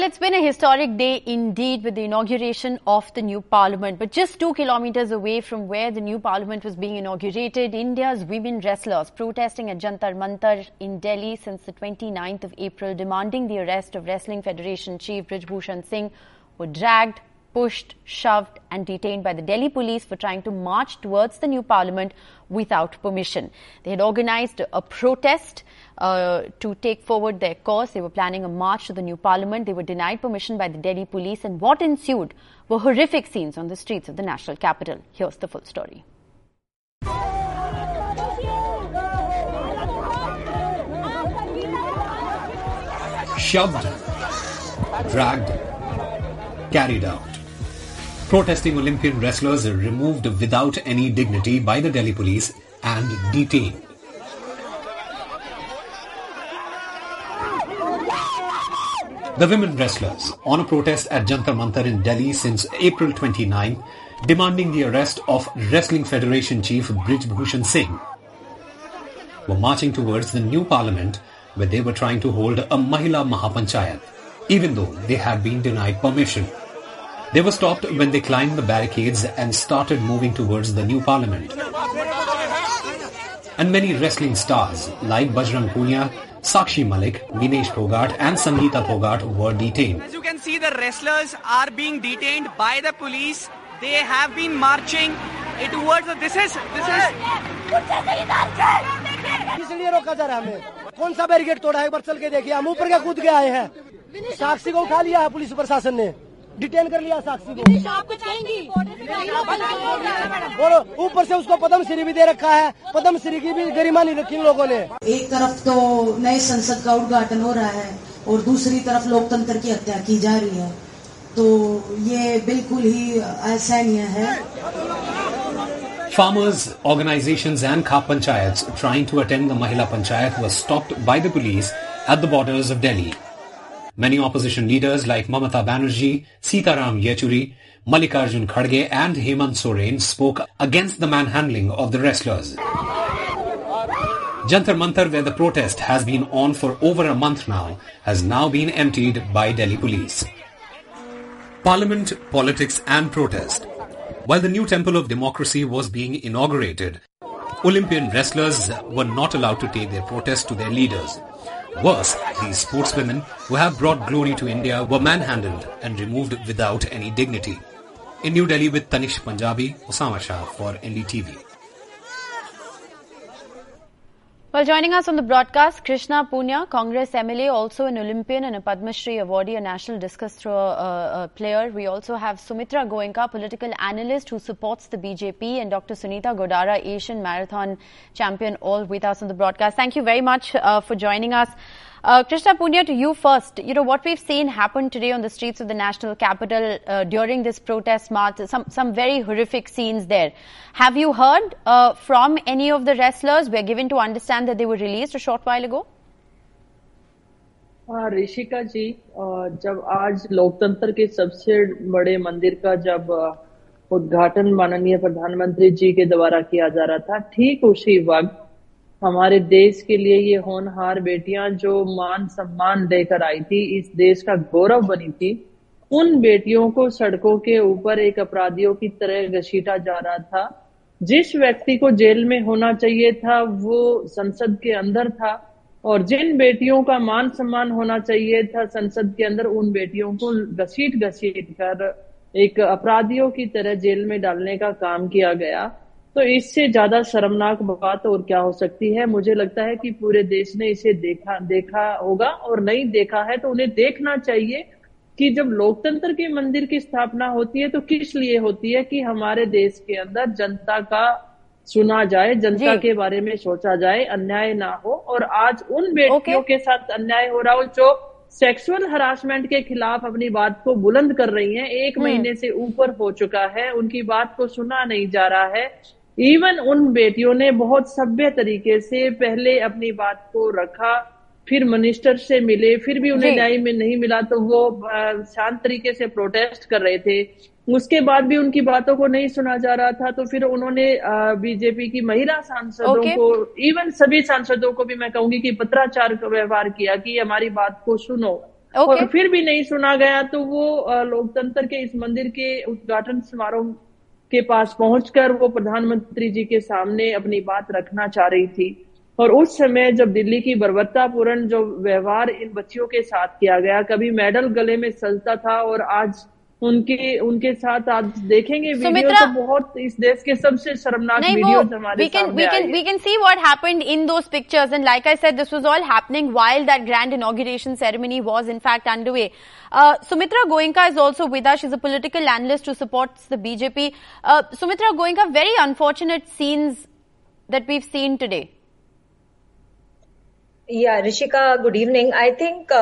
It's been a historic day indeed with the inauguration of the new parliament. But just 2 kilometers away from where the new parliament was being inaugurated, India's women wrestlers protesting at Jantar Mantar in Delhi since the 29th of April, demanding the arrest of Wrestling Federation Chief Brij Bhushan Singh, were dragged, pushed, shoved and detained by the Delhi police for trying to march towards the new parliament without permission. They had organized a protest to take forward their cause. They were planning a march to the new parliament. They were denied permission by the Delhi police, and what ensued were horrific scenes on the streets of the national capital. Here's the full story. Shoved, dragged, carried out. Protesting Olympian wrestlers are removed without any dignity by the Delhi police and detained. The women wrestlers, on a protest at Jantar Mantar in Delhi since April 29, demanding the arrest of Wrestling Federation Chief Brij Bhushan Singh, were marching towards the new parliament where they were trying to hold a Mahila Mahapanchayat, even though they had been denied permission. They were stopped when they climbed the barricades and started moving towards the new parliament. And many wrestling stars like Bajrang Punia, Sakshi Malik, Vinesh Phogart and Sangeeta Phogart were detained. As you can see, the wrestlers are being detained by the police. They have been marching towards this is इसलिए रोका जा रहा है हमें। कौन सा barricade तोड़ा है? एक बार चल के देखिए। हम ऊपर क्या कूद के आए हैं। साक्षी को उठा लिया है पुलिस प्रशासन ने, डिटेन कर लिया साक्षी को। और ऊपर से उसको पद्मश्री भी दे रखा है। पद्मश्री की भी गरिमा नहीं रखी इन लोगों ने। एक तरफ तो नए संसद का उद्घाटन हो रहा है और दूसरी तरफ लोकतंत्र की हत्या की जा रही है, तो ये बिल्कुल ही असहनीय है। Farmers, organizations and Khap Panchayats trying to attend the Mahila Panchayat were stopped by the police at the borders of Delhi. Many opposition leaders like Mamata Banerjee, Sitaram Yechuri, Mallikarjun Kharge and Hemant Soren spoke against the manhandling of the wrestlers. Jantar Mantar, where the protest has been on for over a month now, has now been emptied by Delhi police. Parliament, politics and protest. While the new temple of democracy was being inaugurated, Olympian wrestlers were not allowed to take their protest to their leaders. Worse, these sportswomen who have brought glory to India were manhandled and removed without any dignity. In New Delhi with Tanish Punjabi, Osama Shah for NDTV. Well, joining us on the broadcast, Krishna Punia, Congress MLA, also an Olympian and a Padma Shri awardee, a national discus throw player. We also have Sumitra Goenka, political analyst who supports the BJP, and Dr. Sunita Godara, Asian marathon champion, all with us on the broadcast. Thank you very much for joining us. Krishna Punia, to you first. You know, what we've seen happen today on the streets of the national capital during this protest march, some very horrific scenes there. Have you heard from any of the wrestlers? We're given to understand that they were released a short while ago. Rishika जी, जब आज लोकतंत्र के सबसे बड़े मंदिर का जब उद्घाटन माननीय प्रधानमंत्री जी के द्वारा किया जा रहा था, ठीक उसी वक्त हमारे देश के लिए ये होनहार बेटियां जो मान सम्मान लेकर आई थी, इस देश का गौरव बनी थी, उन बेटियों को सड़कों के ऊपर एक अपराधियों की तरह घसीटा जा रहा था। जिस व्यक्ति को जेल में होना चाहिए था वो संसद के अंदर था, और जिन बेटियों का मान सम्मान होना चाहिए था संसद के अंदर, उन बेटियों को घसीट कर एक अपराधियों की तरह जेल में डालने का काम किया गया। तो इससे ज्यादा शर्मनाक बात और क्या हो सकती है। मुझे लगता है कि पूरे देश ने इसे देखा होगा, और नहीं देखा है तो उन्हें देखना चाहिए कि जब लोकतंत्र के मंदिर की स्थापना होती है तो किस लिए होती है, कि हमारे देश के अंदर जनता का सुना जाए, जनता के बारे में सोचा जाए, अन्याय ना हो। और आज उन बेटियों के साथ अन्याय हो रहा हो जो सेक्सुअल हरासमेंट के खिलाफ अपनी बात को बुलंद कर रही हैं, 1 महीने से ऊपर हो चुका है, उनकी बात को सुना नहीं जा रहा है। इवन उन बेटियों ने बहुत सभ्य तरीके से पहले अपनी बात को रखा, फिर मिनिस्टर से मिले, फिर भी उन्हें न्याय में नहीं मिला तो वो शांत तरीके से प्रोटेस्ट कर रहे थे। उसके बाद भी उनकी बातों को नहीं सुना जा रहा था, तो फिर उन्होंने बीजेपी की महिला सांसदों को, इवन सभी सांसदों को भी मैं कहूंगी कि पत्राचार का व्यवहार किया कि हमारी बात को सुनो। और फिर भी नहीं सुना गया, तो वो लोकतंत्र के इस मंदिर के उद्घाटन समारोह के पास पहुंचकर वो प्रधानमंत्री जी के सामने अपनी बात रखना चाह रही थी। और उस समय जब दिल्ली की बर्बरतापूर्ण जो व्यवहार इन बच्चियों के साथ किया गया, कभी मेडल गले में सजता था और आज उनके साथ आज देखेंगे वीडियो, तो बहुत इस देश के सबसे शर्मनाक वीडियोस हमारे सामने आए। We can see what happened in those pictures, and like I said, this was all happening while that grand inauguration ceremony was in fact underway. Sumitra Goenka is also with us. She's a political analyst who supports the BJP. Sumitra Goenka, very unfortunate scenes that we've seen today. Yeah, Rishika, good evening. I think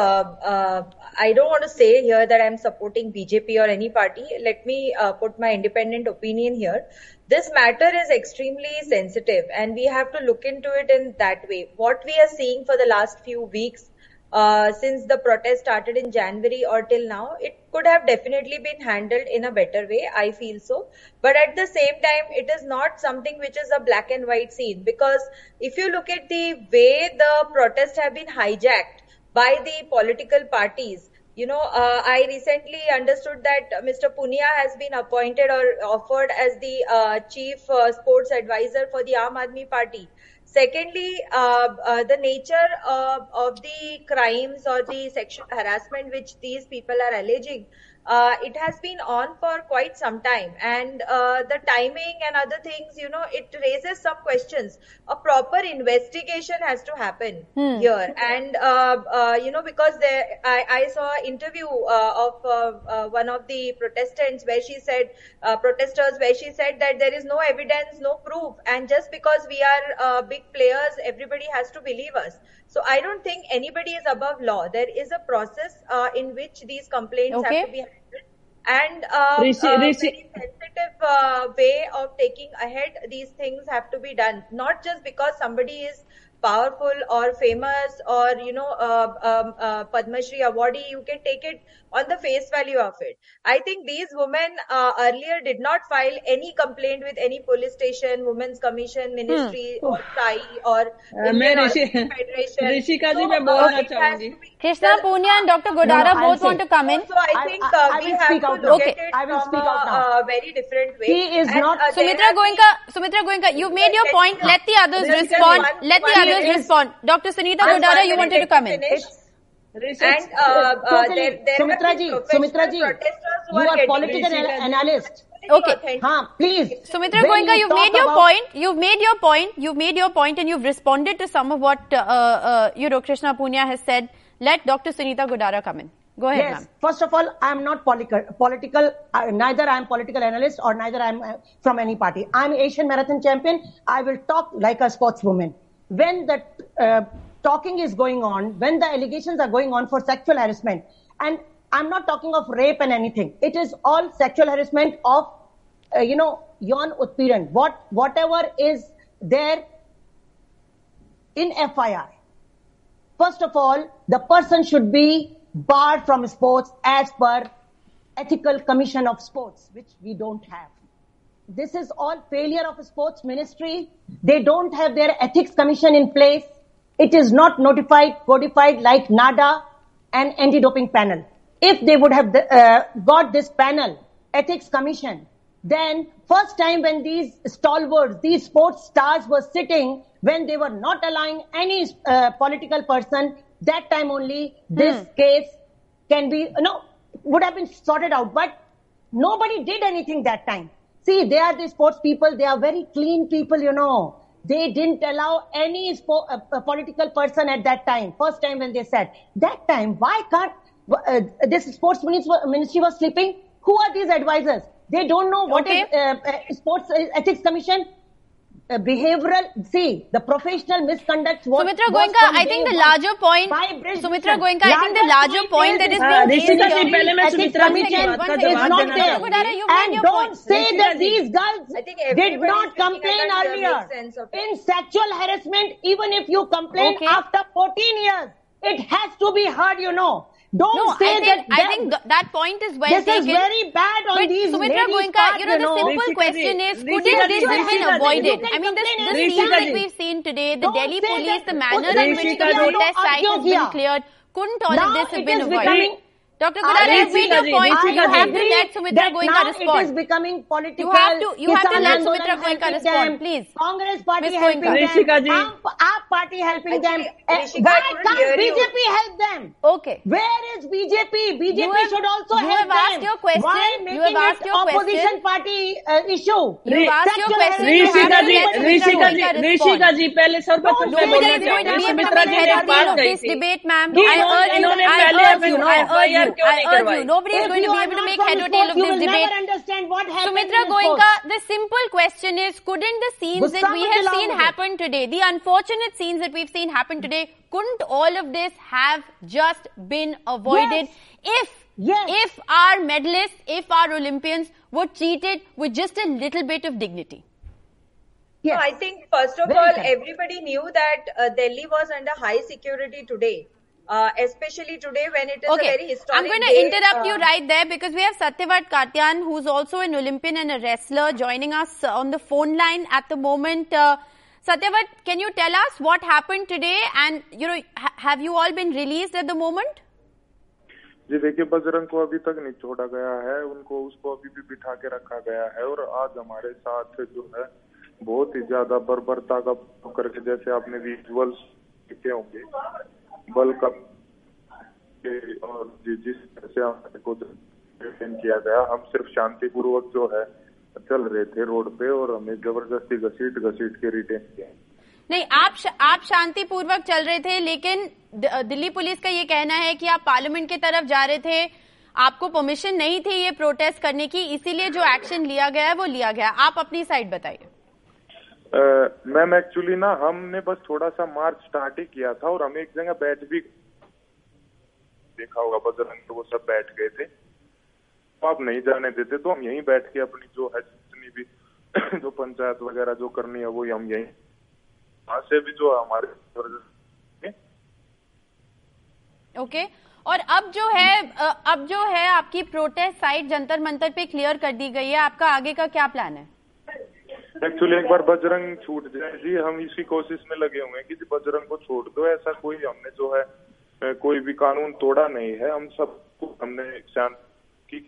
I don't want to say here that I'm supporting BJP or any party. Let me put my independent opinion here. This matter is extremely sensitive and we have to look into it in that way. What we are seeing for the last few weeks, since the protest started in January or till now, it could have definitely been handled in a better way. I feel so. But at the same time, it is not something which is a black and white scene, because if you look at the way the protests have been hijacked by the political parties, I recently understood that Mr. Punia has been appointed or offered as the chief sports advisor for the Aam Aadmi Party. Secondly, the nature of the crimes or the sexual harassment which these people are alleging, it has been on for quite some time, and the timing and other things, it raises some questions. A proper investigation has to happen here, and because I saw an interview of one of the protesters where she said that there is no evidence, no proof, and just because we are big players, everybody has to believe us. So I don't think anybody is above law. There is a process in which these complaints have to be handled, and very sensitive way of taking ahead these things have to be done. Not just because somebody is powerful or famous or Padma Shri awardee, you can take it on the face value of it. I think these women earlier did not file any complaint with any police station, Women's Commission, Ministry or SAI or Federation. Rishika ji, मैं बोलना चाहूंगी. Krishna Punia and Dr. Godara both want to come in. So I think we have to look at it from a very different way. He is not. Sumitra Goenka, you've made your point. Let the others respond. Respond. Dr. Sunita Godara, you wanted to come in. Sumitra ji, you are political analyst. Okay. Please. Sumitra Goenka, you've made your point, and you've responded to some of what Krishna Punia has said. Let Dr. Sunita Godara come in. Go ahead, ma'am. First of all, I am not political. Neither I am political analyst or neither I am from any party. I am Asian marathon champion. I will talk like a sportswoman. When the talking is going on, when the allegations are going on for sexual harassment, and I'm not talking of rape and anything, it is all sexual harassment of, yawn utpiran, whatever is there in FIR. First of all, the person should be barred from sports as per Ethical Commission of Sports, which we don't have. This is all failure of a sports ministry. They don't have their ethics commission in place. It is not codified like NADA and anti-doping panel. If they would have got this panel, ethics commission, then first time when these stalwarts, these sports stars were sitting, when they were not allowing any political person, that time only this case would have been sorted out. But nobody did anything that time. See, they are the sports people. They are very clean people, They didn't allow any political person at that time. First time when they said, that time, why can't this sports ministry was sleeping? Who are these advisors? They don't know what is sports ethics commission. Behavioral, the professional misconduct. Sumitra Goenka, I think the larger point. Sumitra Goenka, I think the larger point that is being raised here is not there. And don't say that these girls did not complain earlier. In sexual harassment, even if you complain after 14 years, it has to be heard, Don't say I think that point is well taken. This is very bad on these Sumitra Goenka, the simple question is, could this have been avoided? I mean, this scene that we've seen today, the Delhi police, the manner in which the protest site has been cleared, couldn't all of Now this have it been is avoided? becoming- Dr. Gulati has made your point. You have to let Sumitra Goenka It is respond. becoming political. You have to let Kisan Sumitra Andolan Goenka helping respond, them, please. Congress party Ms. helping Goenka. Rishika them. ji. Aap party helping them. Rishika, Why I couldn't can't hear you. BJP help them? Okay. Where is BJP? You BJP have- should also you help have asked them. your question. Why You making have asked it your opposition question. party issue? You asked your Sexual question. harassment. You have Rishika to ji, let Sumitra Rishika ji, Goenka Rishika respond. जी पहले सर्वप्रथम मैं Nobody बोलना is going to चाहूंगी be able to Sumitra make ji head ने or एक tail बात of कही this थी debate, ma'am. कि I urge you, इन्होंने I पहले urge you, I urge FIR you, क्यों I नहीं urge करवाई? you. Nobody is If going to you be are able to not make from head or sports, tail of you this will debate. never understand what happened Sumitra in Goenka, sports. the simple question is, couldn't the scenes that Gussa we mat have dilao seen mujhe. happen today, the unfortunate scenes that we've seen happen today, couldn't all of this have just been avoided if our medalists, if our Olympians were treated with just a little bit of dignity? No, I think first of Very all, correct. everybody knew that Delhi was under high security today, especially today when it is a very historic I'm going to day. interrupt you right there because we have Satyavart Katyan, who's also an Olympian and a wrestler, joining us on the phone line at the moment. Satyavart, can you tell us what happened today, and have you all been released at the moment? जी देखिए, बजरंग को अभी तक नहीं छोड़ा गया है, उसको अभी भी बिठा के रखा गया है और आज हमारे साथ जो है बहुत ही ज्यादा बर्बरता का करके, जैसे आपने विजुअल्स देखे होंगे, बल का और जिस तरह से हमारे को डिटेन किया गया, हम सिर्फ शांतिपूर्वक जो है चल रहे थे रोड पे और हमें जबरदस्ती घसीट के रिटेन किया। नहीं, आप शांतिपूर्वक चल रहे थे, लेकिन दिल्ली पुलिस का ये कहना है कि आप पार्लियामेंट की तरफ जा रहे थे, आपको परमिशन नहीं थी ये प्रोटेस्ट करने की, इसीलिए जो एक्शन लिया गया है वो लिया गया। आप अपनी साइड बताइए। मैम एक्चुअली ना हमने बस थोड़ा सा मार्च स्टार्ट ही किया था और हमें एक जगह बैठ भी देखा होगा, बजरंग तो वो सब बैठ गए थे, तो आप नहीं जाने देते, तो हम यहीं बैठ के अपनी जो है जितनी भी जो पंचायत वगैरह जो करनी है वो हम यहीं, वहां से भी जो हमारे ओके। और अब जो है आपकी प्रोटेस्ट साइट जंतर मंतर पे क्लियर कर दी गई है, आपका आगे का क्या प्लान है? एक्चुअली एक बार बजरंग छूट जाए जी, हम इसी कोशिश में लगे हुए हैं कि बजरंग को छोड़ दो, ऐसा कोई हमने जो है कोई भी कानून तोड़ा नहीं है, हम सबको हमने शांत की।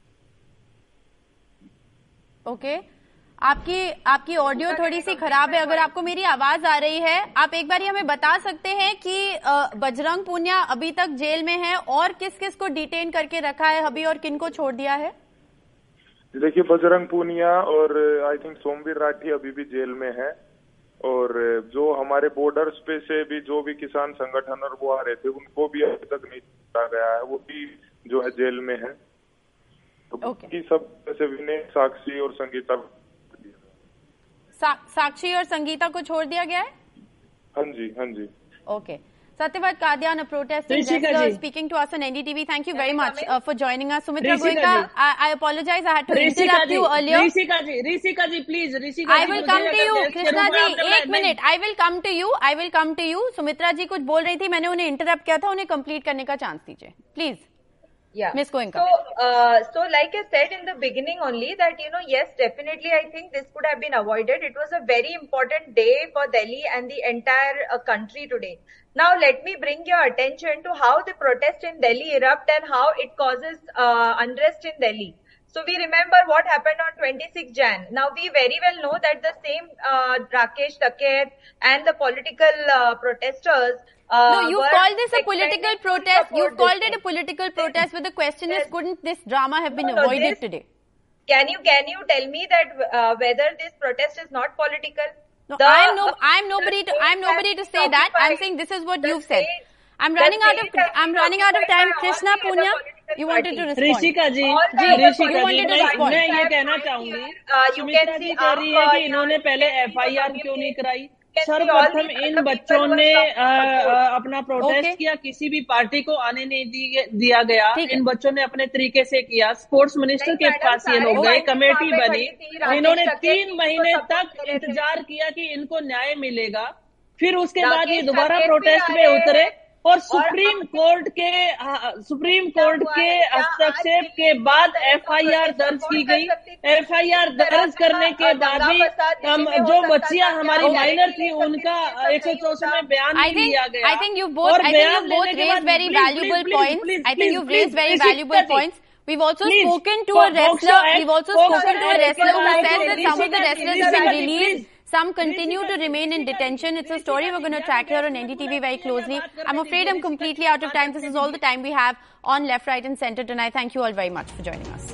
ओके, आपकी ऑडियो थोड़ी सी खराब है, अगर आपको मेरी आवाज आ रही है, आप एक बार हमें बता सकते हैं कि बजरंग पूनिया अभी तक जेल में है और किस किस को डिटेन करके रखा है अभी और किन को छोड़ दिया है? देखिए, बजरंग पूनिया और आई थिंक सोमवीर राठी अभी भी जेल में है, और जो हमारे बॉर्डर्स पे से भी जो भी किसान संगठन और वो आ रहे थे उनको भी अभी तक नहीं छोड़ा गया है, वो भी जो है जेल में है। तो की सब जैसे विनय, साक्षी और संगीता साक्षी और संगीता को छोड़ दिया गया है? हाँ जी। Okay. Satyavart Katyan, a protesting wrestler, speaking to us on NDTV. Thank you very much for joining us. Sumitra Goenka, I apologize, I had to interrupt you earlier. Rishika ji, please. I will come to you. Krishna ji, एक minute. I will come to you. Sumitra ji कुछ बोल रही थी, मैंने उन्हें interrupt किया था, उन्हें कंप्लीट करने का चांस दीजिए, please. Yeah. Ms. Goenka. So like I said in the beginning only that, yes, definitely I think this could have been avoided. It was a very important day for Delhi and the entire country today. Now let me bring your attention to how the protest in Delhi erupt and how it causes unrest in Delhi. So we remember what happened on 26 Jan. Now we very well know that the same Rakesh Taket and the political protesters no, you called this a political protest. You've called it a political protest, but the question is, couldn't this drama have been avoided today? Can you tell me that whether this protest is not political? No, I'm nobody to say that. I'm saying this is what you've said. I'm running out of time. Krishna Punya, you wanted to respond. Rishika ji, मैं ये कहना चाहूंगी, सुमित्रा जी कह रही है कि इन्होंने पहले FIR क्यों नहीं कराई? सर्वप्रथम इन बच्चों ने अपना प्रोटेस्ट किया, किसी भी पार्टी को आने नहीं दिया गया, इन बच्चों ने अपने तरीके से किया। स्पोर्ट्स मिनिस्टर के पास ये लोग गए, कमेटी बनी, इन्होंने 3 महीने तक इंतजार किया कि इनको न्याय मिलेगा, फिर उसके बाद ये दोबारा प्रोटेस्ट में उतरे और सुप्रीम कोर्ट के हस्तक्षेप के बाद एफआईआर दर्ज की गई। एफआईआर दर्ज करने के बाद भी जो बच्चियां हमारी माइनर थी उनका 164 में बयान नहीं लिया गया। I think you both raised very valuable points. I think you've raised very valuable points. We've also spoken to a wrestler. We've also spoken to a wrestler who said that some of the wrestlers have been released. Some continue to remain in detention. It's a story we're going to track here on NDTV very closely. I'm afraid I'm completely out of time. This is all the time we have on Left, Right and Centre tonight. Thank you all very much for joining us.